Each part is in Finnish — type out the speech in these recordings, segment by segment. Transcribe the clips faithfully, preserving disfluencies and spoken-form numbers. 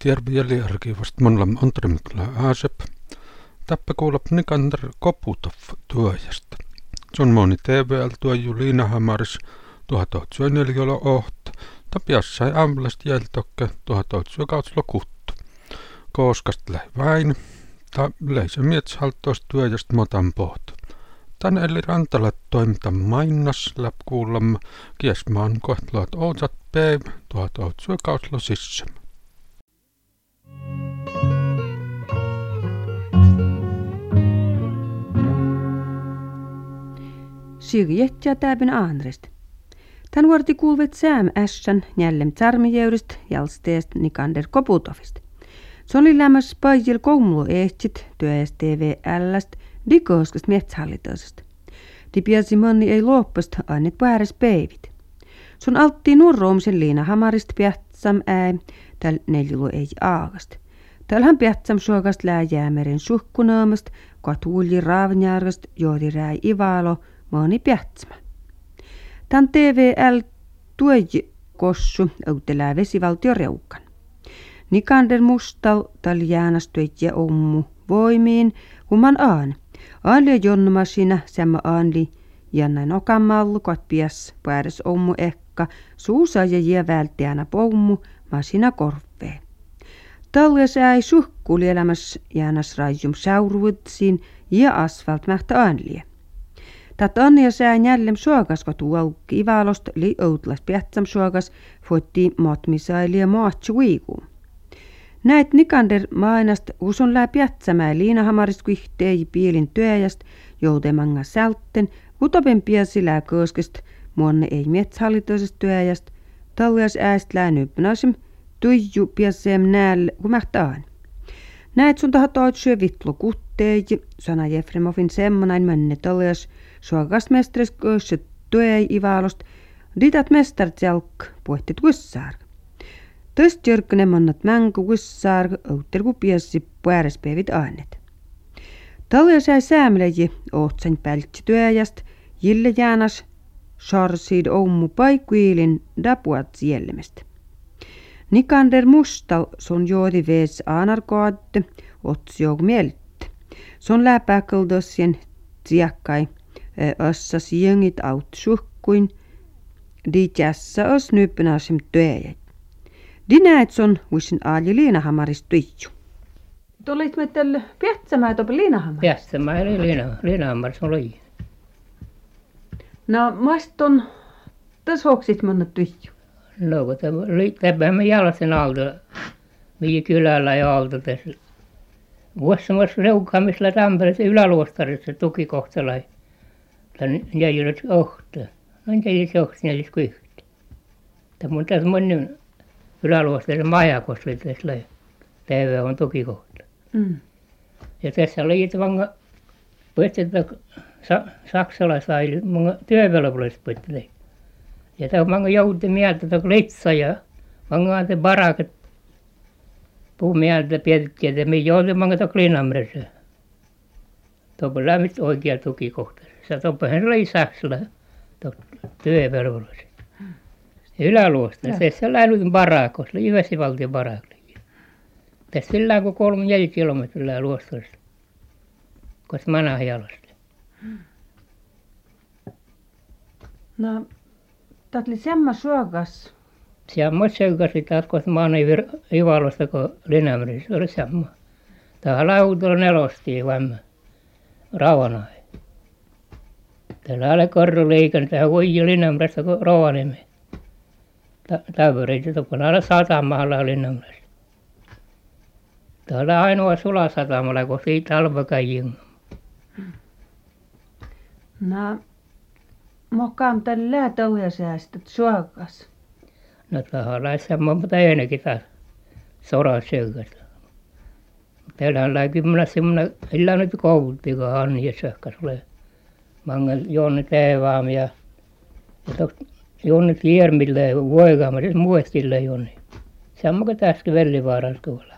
Tierbieli arkivast monlam Antrimikla Aasep. Täppä kuulap Nikander Koputov tuojasta. Sun moni T V L tuoju Liinahamaris tuhattohtuneljällä ohta. Tapiassai amlast jältokke tuhattohtuskautslo kuttu. Kooskast lähi vain. Ta leise mietshaltoista tuojasta motan pohto. Tän eli rantalat toimita mainnas läp kuulam kiesmaan kohtlaat outsat päiv tuhattohtuskautslo sissem. Syrjetja täbyn aanrest. Tän vuorti kuulvet Sam Ashan jällem tsarmijäyrist jalsteest Nikander Koputovist. Se oli lämmäs paijil koumulo ehtsit työjäs T V L:st dikooskast metsähallitasesta. Di piasi monni ei loppast annet pääräs päivit. Se on alttiin nurroomisen Liinahamarist piahtsam ää, täl neljulu ei aagast. Tälhän piahtsam suokast lää jäämeren suhkunaamast, katuulli raavnjärgast, joodi räi ivalo, maani piahtsma. Tän T V L tuoji kossu outelää vesivaltio reukan. Nikander mustal tal jäänastuetje ommu voimiin, humman aan. Aanli jonnumasina samma aanli, jannain okamallu kot pias pääräs ommu ekka, suusa ja jää välttäjänä pommu, masina korvee. Talles äi suhkuli elämäs jäänas rajum sauruudsiin ja asfalt mähtä aanlie. Tät annia sää jällem suokas, kun tuolki ivalost li outlas piatsam suokas, foitti motmisailia maatsu viikuun. Näet Nikander mainast usun lää piatsamää Liinahamarist kuihtei piilin työjäst, joutemanga sältten, utopen piasi lää kooskest, muonne ei metsähallitoisest työjäst, tallias ääst lää nypnasim, tuiju piasseem näälle kumähtaan. Näet sun tahat oot syö vitlu kutteej, sana Jefremovin semmonain mönne tallias, suokas mestres köösset työi ivalost, ditat mestart jalk, puhtit kussaar. Töst jörkkene mannat mänku kussaar, outter ku piassi pääräspäivit aanet. Tallias äi säämeleji, ohtsain pältsi työjäst, jille jäänas, sarsiid ommu paikkuilin dapuat siellemestä. Nikander mustal son joodi vees aanarkoatte, otsiog mieltte. Son läpäköldossien tsiakkai, össas jengit aut suhkuin, di jässä os nyppynäsim työjät. Di näet son vuisin aaji Liinahamarist tuiju. Tulit me tälle piätsämää topi Liinahamar? Piätsämää eli Liina, Liinahamarist oli. No, maist on täs hoksit monna tuiju? No, kun tämä me jalasin alta, viisi kylällä ja alta tässä. Vuossamassa reukkaamisella Tampereessa yläluostarissa tukikohtala. Tän jäljellä ohta. No, jäljellä ohta, jäljellä kuihti. Tämä on tässä monen yläluostarissa majakossa tässä T V on tukikohta. Mm. Ja tässä oli itse vanga, että sa, saksalaisai, mun työvelvollisuus puhutte. Ja tämä manga jouti mieltä, että litsa ja manga ante barakat puu mieltä pietittiin, että me jouti manga to Liinahamarissa. Tuopa lämmit oikea tukikohta. Se tuopa hän oli saksala, to työvelvollisuus. Yläluosta, se se lähdin barakos, oli vesivaltion barakos. Tässä sillä kun kolme neljä kilometriä luostarista, koska Manahjalasta. No, tät oli semma suokas. Semma suokas, että koska mä oon Ivalosta kuin Liinahamarissa, se oli semma. Tähän lautolla nelostiin vain Rauhanai. Täällä oli korruliikenne, tähän voi Liinahamarista kuin Rovaniemi. Täyvereitä, kun aina satamalla Liinahamarissa. Täällä ainoa sulasatamalla, kun siitä alvakajiin. No, mokkaan tällä läätauja säästät suokas. No tähän lähes semmoinen, mutta ennenkin taas soraa syökästä. Täällä on kymmenen semmoinen, illa nyt koulutti, kun Anni ja Söhkäs oli. Mange Jonni Teevaam ja, ja tos, Jonni Kiermille voikaamme, siis muistille Jonni. Semmoinen tästä Vellivaaran tuolla.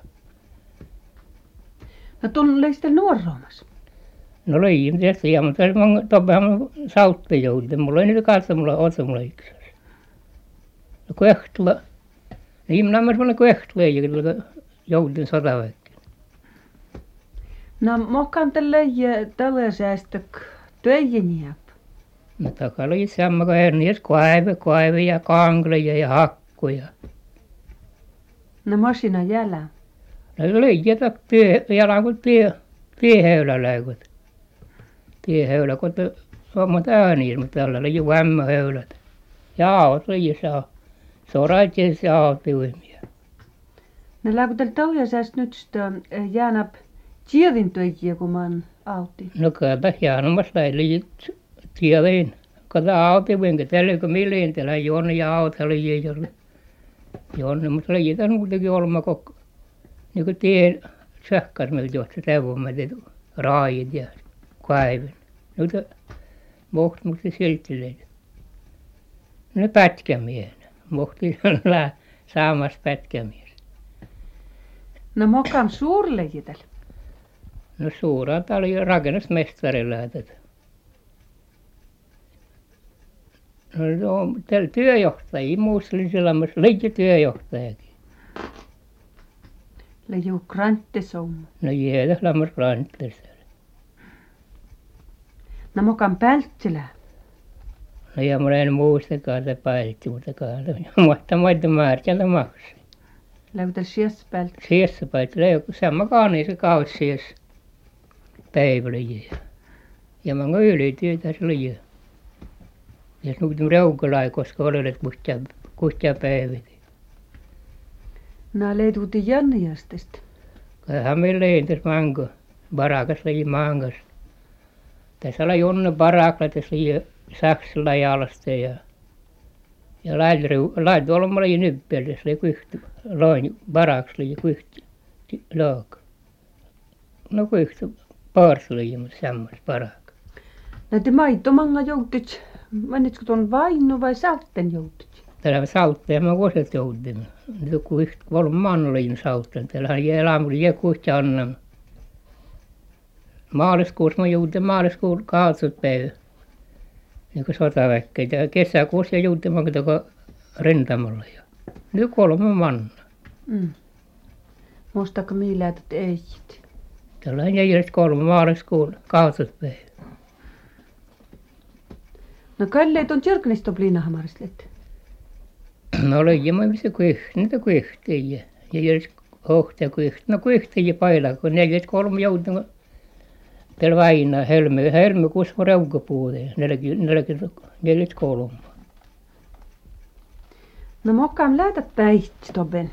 No tuolla sitten nuorroomassa? No oli tietysti, ja mutta tuollahan sautti jouti. Mulla ei niitä kanssa, mulla on mulla yksi. No Kehtla, niin minä olen semmoinen Kehtla, joudin sotaväkeen. No mokan tälle tällaisesta töihin jääp. No takalla oli samma kuin hernies kaive, kaive ja kangleja ja hakkuja. No masina jälä. No leijätä tie, jalan kuin tie, tiehöyläläikot. Tiehöylä, kun suomat ääniä, mutta tällä oli ju ämmähöylät. Ja aut oli saa. Soraitjes ja autiuimia. No läkö tällä tällaisesta nyt sitä jäänäp tiedin töihin, kun mä oon autti. No kaata jäänomas läili tiedin. Kaata autiuimia, kun tällä kun milliin tällä juoni ja autali jolle. Juoni, mutta leijätä muutenkin olma koko. Niin kuin tien sähkärmeltä johti täyvommat raajit ja kaiven. Nyt mohti musta silttileitä. No pätkämiehenä. Mohti olla saamassa pätkämies. No mokan suurleijätäl. No suuraa oli rakennusmestarilla. No, no tällä työjohtajia, muussa oli sellaisessa leijätyöjohtajakin. Leiju kranttesouma. No jäädä lammas rantteessa. No mokan pälttilä. No ja mä en muistakaan se päivitti, mutta kaata. Mutta maita määrkältä maksaa. Läkö tällä sies pält. Siessä päivitti, joku sama kaani se kaus sies päivällä jää. Ja mä oon ylityötä se oli jää. Ja nuutin reukalai, koska olelet kustia, kustia päivitti. No leiduutin jänniästästä. Kaihan me leitäs manko. Barakas leiji mangas. Tässä oli jonne barakla, tässä oli saksilla jalasta ja ja laitoi olemaan leiji nyppel, tässä oli kuihti. Loin baraks leiji kuihti. Laaka. No kuihti paars leiji, mutta sammas barak. No te maittomanga joutit. Mennitko tuon vainu vai saltten joutit? Täällä sautteen mä vuoset joutin. Nyt kuihti kolme manlein sautteen. Täällä jää aamulla jää kuihti annan. Maaliskuussa mä joutin maaliskuun kahdeksatta päivä. Niin kuin sotaväkkeitä. Ja kesäkuussa joutin mä koko rintamalla. Nyt kolme manna. Mm. Muistaako miiläätät eijit? Täällä jäi kolme maaliskuun kahdeksatta päivä. No kalleet on tjörknistopliinahamaristlet. No oli ja missä kuihti, niitä kuihti ja ja jäi ohtia kuihti. No kuihti ja paila, kun neljä kolme joutin täällä vainaa helmy, helmikuussa kun reukapuuteen, neljä kolme. No mokaan läätät päihti toben.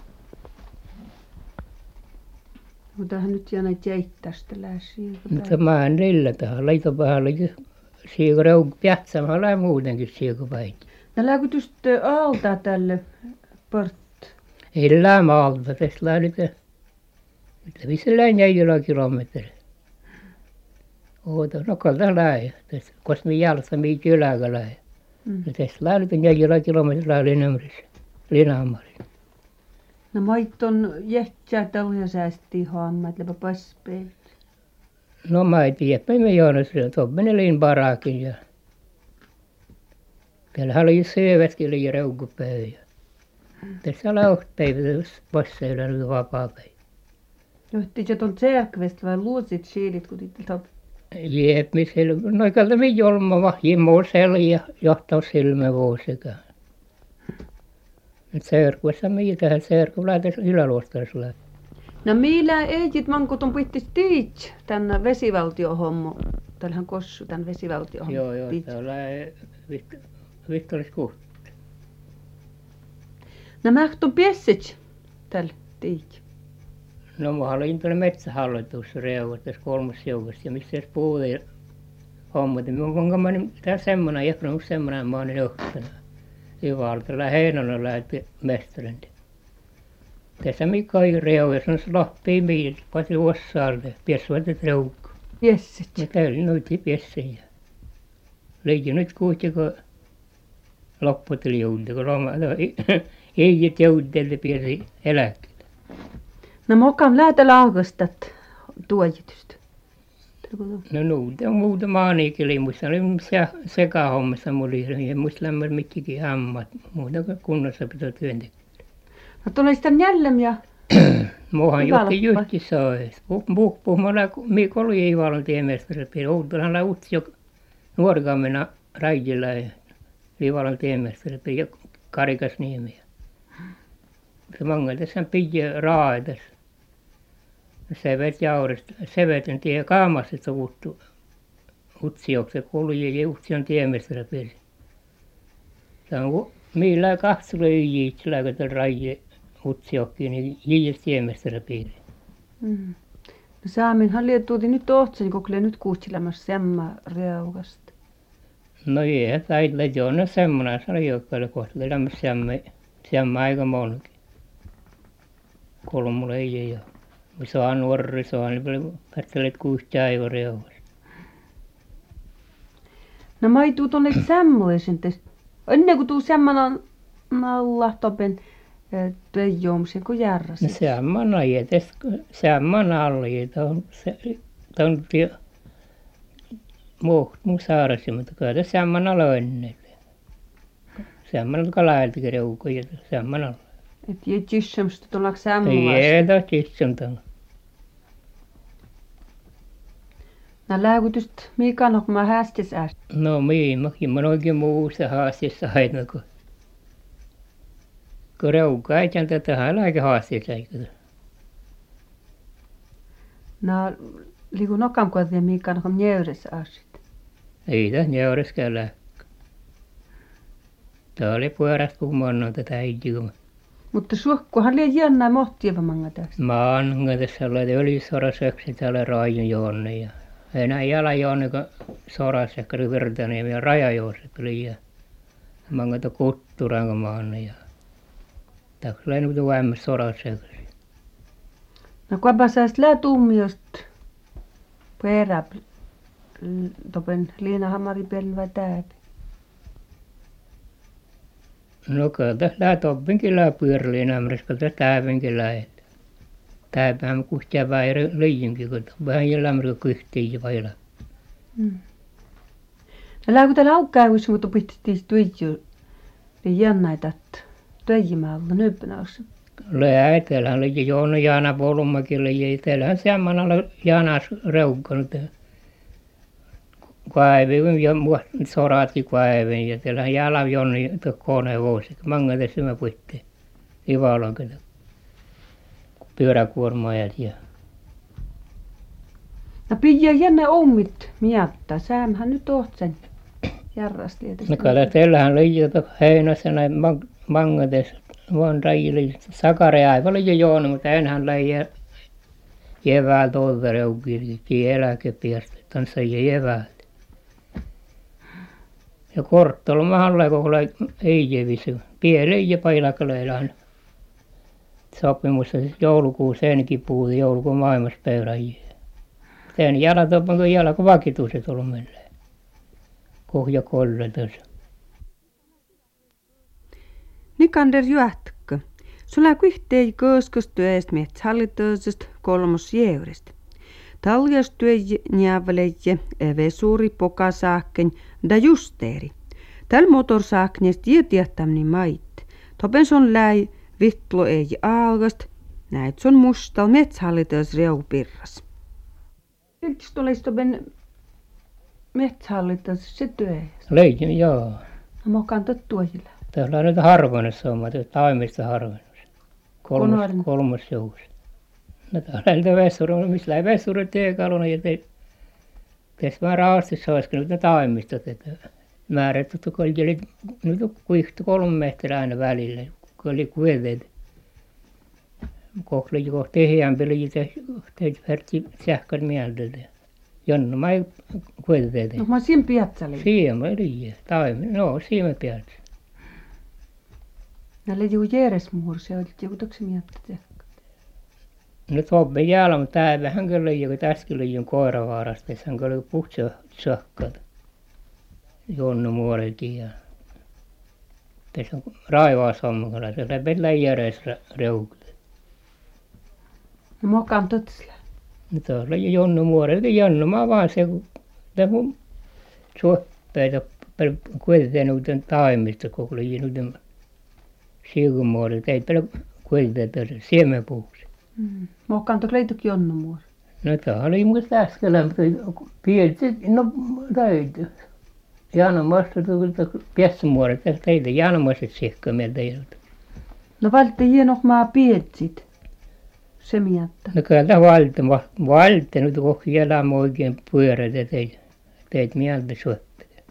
Mutta hän nyt jää näitä jäittästä läsiä. Mutta mä en niillä tähän laitopahalla siiko reuk piätsämällä ja muutenkin siiko päihti. No lääkytystä altaa tälle port. Ei lämä alta, tässä lähdetään. Mitä missä lähdin jäijällä kilometriä. Oota, no kalta lähe. Tässä, koska minä jalasta minä kyläkä lähe. Mm. No tässä lähdetään jäijällä kilometriä Linnamrissa, Linnanmarissa. No maitton jähtsää tällä säästiin haamma, että läpä paspeet. No mä en tiedä, me joona sillä tobbenelin barakin ja täällähän oli syövätkin oli reukupäivä. Tässä oli ohpäivä, passeilla oli vapaapäivä. Johti se tuon tserkvestä vai luosit siilit, kun tiitä top? Jep, missä no ikalta mi jolma vahjimmoisella ja johtaa silmä vuosikaan. Nyt seurkuessa mi tähän seurku laitas yläluostaisella. No millä eijit mankutun pittis tiits tänne vesivaltiohommo. Täällähän kossu tän vesivaltiohommo. Joo, joo, täällä Vittoris Kuhti. No mähtun piessits tällä tiits. No mä olin tuolla metsähallitussa reuvat tässä kolmessa joukossa ja missä puhutaan hommat. Onko mä nyt tässä semmoinen, ehkä on semmoinen mä olin johtana. Ivaltalla Heinonen lähti mestarinti. Tässä mikä on reuvat, on se loppii miit, pati vuossaarde, piessuvat reukku. Piessits. Ja täällä noiti piessiä. Leikki nyt kuitenkin kun lopputeli joudut, kun loma, no, ei joudutelle piesi eläkkeelle. No mokan läätä laukastat tuojitusta. No nuuta muuta maaniikeli, muista oli se sekahommassa mulla ei muista lämmöllä mitkäkin hammat, muuta kuin kunnossa pitää työntekijä. No tulee sitä jällem ja Muuhan johti Ivaloppa. jyhti sai. Puhumalla Mikoli ei valon tiemestari. Outolan lautsi jo nuorikammena raidilla ja Ivalon tiemestari ja Karikasniemi. Se manga tässä pidä raadas. Se vet jaurista. Se veten tie kaamassa että uuttu. Utsiokse kului ja utsion tiemestari peli. Se on millä kahtsulle yjiit läkätä raidille. Utsiokkiin niin jiis tiemestari peli. Mm. No saaminhan lietuuti nyt ohtsen, kun kyllä nyt kuutsilämässä semma reukasta. No ei, taitla joona semmoinen sanoi jokalle kohta lämmässä semma semma aika monkin. Kolmulle ei ole. Saa nuori saa niin päättelet kuusi aivan reuvasta. No mä ei tuu tuonne semmoisen tästä. Ennen kuin tuu semmoinen nalla topen töijoomisen kuin järräsi. No semma najetes semma nalli on se on tie muu muu saarasi mutta kyllä tässä semma naloinne. Semma kalailta reukoja semma nalla. Et ei tyssämstä tuolla Ei semmoista. etä tissontan. No lääkytystä mikä kun mä hästis äs. No mihin mäkin mä oikein muussa haastissa aina kun kun reukka ei tän tätä aika haastissa eikö. No liiku nokam kuitenkin mikä kun mieuressä asit. Ei tässä neureskään lähkö. Tämä oli pyörästä kummannon tätä äitiä. Mutta suokkuhan liian jännää mohtieva manga tästä. Mä annan tässä olla ylisorasöksi täällä raajun jonne ja enää jala jonne kun sorasökkä Virtaniemi ja Raja-Jooseppi ja mä annan tuon kutturan kun mä annan ja tässä oli nyt vähemmän sorasöksi. No kuinka sä lää tummiosta perä topen liinahamari pelin vai tääpi? No kyllä tässä lää toppinkin lää pyöräliin ämräs kun tässä tääpinkin lähet. Tääpähän kuhtia väärä liijinkin kun vähän jäljellä kyhtiin vailla. Mm. No lää kun täällä aukkäivuissa mutta pittiin tuiju. Niin jännäitä töijimällä nyppänässä. Lää täällähän oli Joona Jaana Polmakille ja täällähän semmoinen Jaanas reukkanut. Kaivin ja soratkin kaivin ja täällähän jäällä Jonni koneen vuosi. Manga tässä mä puittiin. Ivalon kyllä. Pyöräkuormaajat ja. No pidä jännä ommit miettä. Sämhän nyt oot sen järrastietä. No kyllä täällähän oli jo heinässä näin mangates. Vaan rajili sakare aivan oli jo Joona, mutta enhän läi jeväällä tuolta reukirkin eläkepiästä. Tanssa jeväällä. Ja Korttolo mahalla koko ei jevissä. Pieni ja pailakaleilla aina. Sopimussa joulukuussa senkin puhutin joulukuun maailmaspäiväjä. Sen jalat on kuin jalat kun vakituiset ollut meillä. Kohja kolle tässä. Nikander Juhtkö. Sulla kuhtei kösköstyöstä metsähallitusesta kolmos jäyristä. Taljastyö njävleje vesuri pokasaakken da justeeri. Täl motorsaakneest jäätiehtämni mait. Topen son läi vittlo ei aalgast. Näet son mustal metsähallitus reupirras. Yks tulisi topen metsähallitus se työ. Leijin, joo. No mokan tuttuajilla. Täällä on nyt harvennus on, taimista harvennus. Kolmos, Konorin. kolmos jousi. No täällä on vesuri, missä ei vesuri työkaluna ja te, tässä vaan raastissa olisikin nyt ne taimistot, että määrätty, kun oli nyt kuihtu kolme metriä aina välillä, kun oli kuitenkin. Kohli jo tehdään oli tehty verti sähkön mieltä. Jonne mä ei kuitenkin. No mä siinä piatsali. Siema oli, taimi, no siema piatsa. Näillä juu järjesmuur, se oli joku toksi miettä. Nyt on jäällä, mutta tämä vähän kyllä joku tässäkin oli joku koiravaarasta, hän kyllä puhtsa sakkat. Jonne muorekin ja tässä on raivaasammukalla, se läpi järjessä reukut. No mokan totsla. Nyt on jo Jonne muorekin, Jonne mä vaan se, kun tämä mun suoppeita kuitenkin noiden taimista, kun oli noiden siivumuoret, ei pelä kuitenkin siemenpuuksi. Mm. Muokkaan tuo leitukki jonnu muur. No tämä oli musta äsken, mutta piirti, no täytyy. Jaana muista tuli piessämuoret, ja teitä Jaana muista siekkaa meiltä ilta. No valtte hienohmaa pietsit. Se miatta. No kyllä tämä valte, valte nyt kohti elämä oikein pyörät ja teit, teit mieltä suoppia.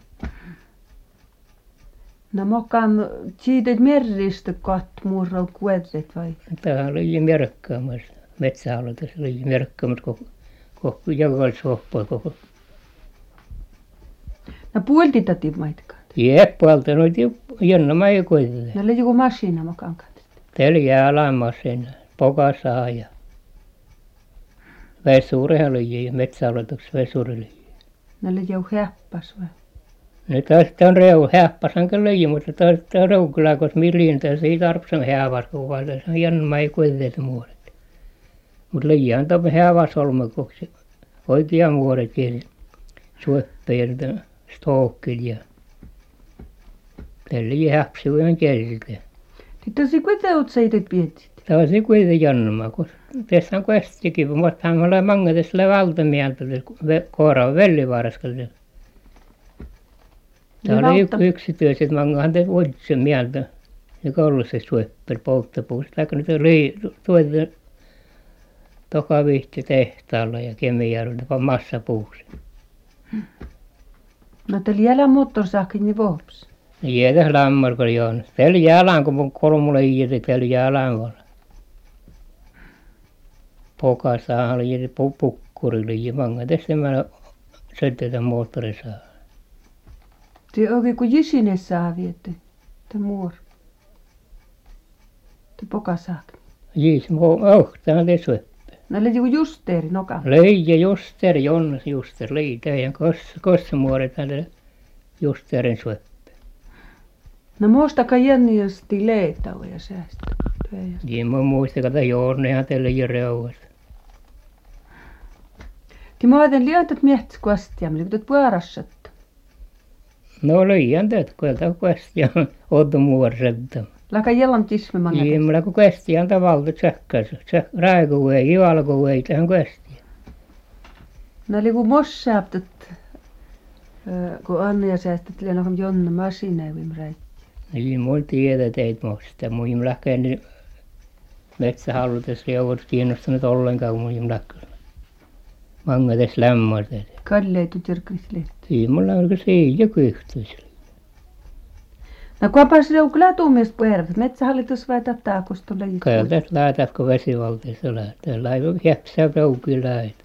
No muokkaan siitet merristä kat muurral kuedret vai? Tämä oli merkkaamassa, metsähallitus oli merkkaamassa koko, koko jokaisella soppaa koko. No puoltitati maitkaan. Jep, puolta noit jonna mä ei kuitenkin. No oli joku masiina mukaan katsotaan. Täällä jää alamassa enää, pokasaa ja vesurihan oli ja metsähallituksen vesuri oli. No oli joku häppäs vai? Nyt tästä on reu, häppäsän kyllä löijy, mutta tästä on reu kyllä, koska millin tässä ei tarvitse häväs, kun vaan tässä on jännä ei kuitenkin muodet. Mutta löijään tuo häväs olmakoksi, oikea muodet ja suoppeja, stookkil ja tällä ei häpsi ihan kielistä. Sitten se kuitenkin oot seitet pietsit. Tämä on se kuitenkin jännä, koska tässä on kuestikin, mutta hän on mange tässä valtamieltä, koira vellivarskalla. Tämä oli yksi yksityiset, mangahan te vuodisen mieltä, joka ollut se suoppel polttopuusta. Tai nyt oli tuotu Tokavihti tehtaalla ja Kemijärvellä massapuuksi. No tällä jälä moottorsahkin niin vohps. No jäädä lämmarko joon. Tällä jälään, kun mun kolmulle iäti, tällä jälään vaan. Pokassahan oli jäädä pukkurille ja manga tässä mä syötetään moottorisaa. Se oikein kuin jisine saa viety. Tämä muor. Tämä pokasahkin. Jis, oh, tämä on tässä. No oli joku justeeri noka. Leija juster, Jonnas juster, leija teidän kossamuoret tälle justerin suoppe. No muistaka jänniösti leettau ja säästä. Niin mä muistan, että Joonnehan teille jo reuhasta. Ti mä otan lientot miehet kuastia, mutta kun puarassat. No leijan teet, kun tämä kuastia on muorsetta. Laka jellam tisme manga. Niin, mulla kun kuastia on tavalta tsäkkäs. Raikuvuei, jualkuvuei, tähän kuastia. No oli kun mossaaptat, kun Anna ja säästät lienokam Jonna masinäivim räitti. Niin, mun tiedä teit muista. Mun lähkeen metsähallitus ei ollut kiinnostunut ollenkaan, kun mun lähkeen. Manga tässä lämmöitä. Kalleitu tyrkvisli. Siinä mulla on siinä joku yhteisö. No kuinka se on kyllä tuomioista puhervat? Metsähallitus vai tätä kostolla? Kyllä tässä lähetät, kun vesivalteessa lähtee. Laiva jäpsää proukin lähetä.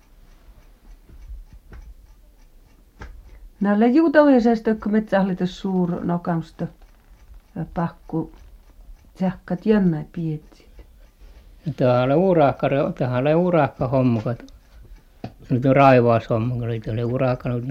No oli juutalaisesta, kun metsähallitus suur nokamsta pakku sähkät jännä pietsit. Tämä on urakka, tämä on urakka homma. Nyt on raivaashomma, kun oli urakka nyt.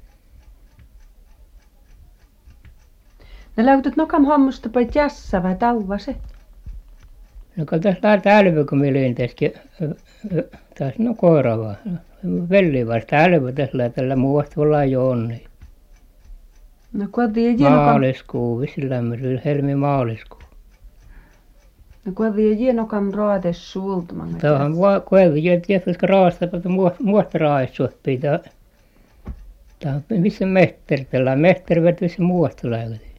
Ne läytät nokam hommasta vai jässä vai tauva se? No kun tässä lähdetään älvy, kun minä olin tässäkin, tässä no koira vaan. Velli vasta älvy tässä lähdetään muuasta ollaan jo onni. No kun ei jää nokam. Maaliskuu, vissiin lämmöllä, helmi maaliskuu. No kun ei jää nokam raades suultamaan. Tämä on kun ei jää tietysti raasta, mutta muuasta raaistuoppia. Tämä on missä mehtertellä, mehtervet missä muuasta lähdetään.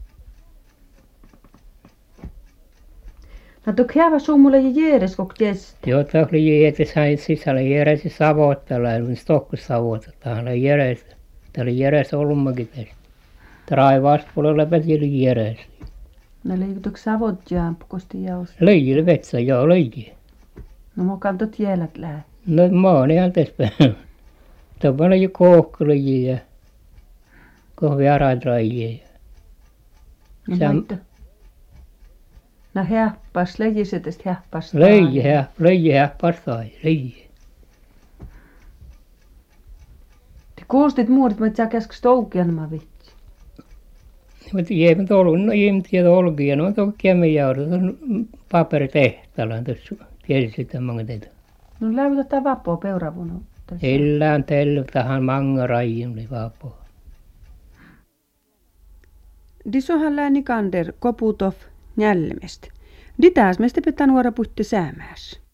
No tuo kävä suumulle ja jäädäs koko tietysti. Joo, tämä oli jäädäs sain sisällä jäädäs savotella, eli stokkus savotella. Tämä oli jäädäs, tämä oli jäädäs olmakin tästä. Raivaaspuolella peti jäädäs. No leikutko savot jäämpö kosti jaosta? Leijille vetsä, joo leijille. No mukaan tot jäälät lähe. No mä oon ihan tässä päin. Tämä on jo kohkuleijia ja kohviaradraijia. No näyttö. No häppäs, leijisetästä häppäs. Leijä, leijä häppäs sai, leijä. Te kuulostit muurit, mutta sä käskis toukia nämä vitsi. Mutta ei nyt ollut, no ei nyt tiedä olkia, no tuo Kemijärvi, tuossa paperitehtaalla tuossa, tiedät sitä mange teitä. No läytetään vapaa peuravuna. Illään tellu tähän mangarajin oli vapaa. Disohan lääni Kander Koputov Njälmestä. Ditäs meistä pitää nuora puhutti säämääs.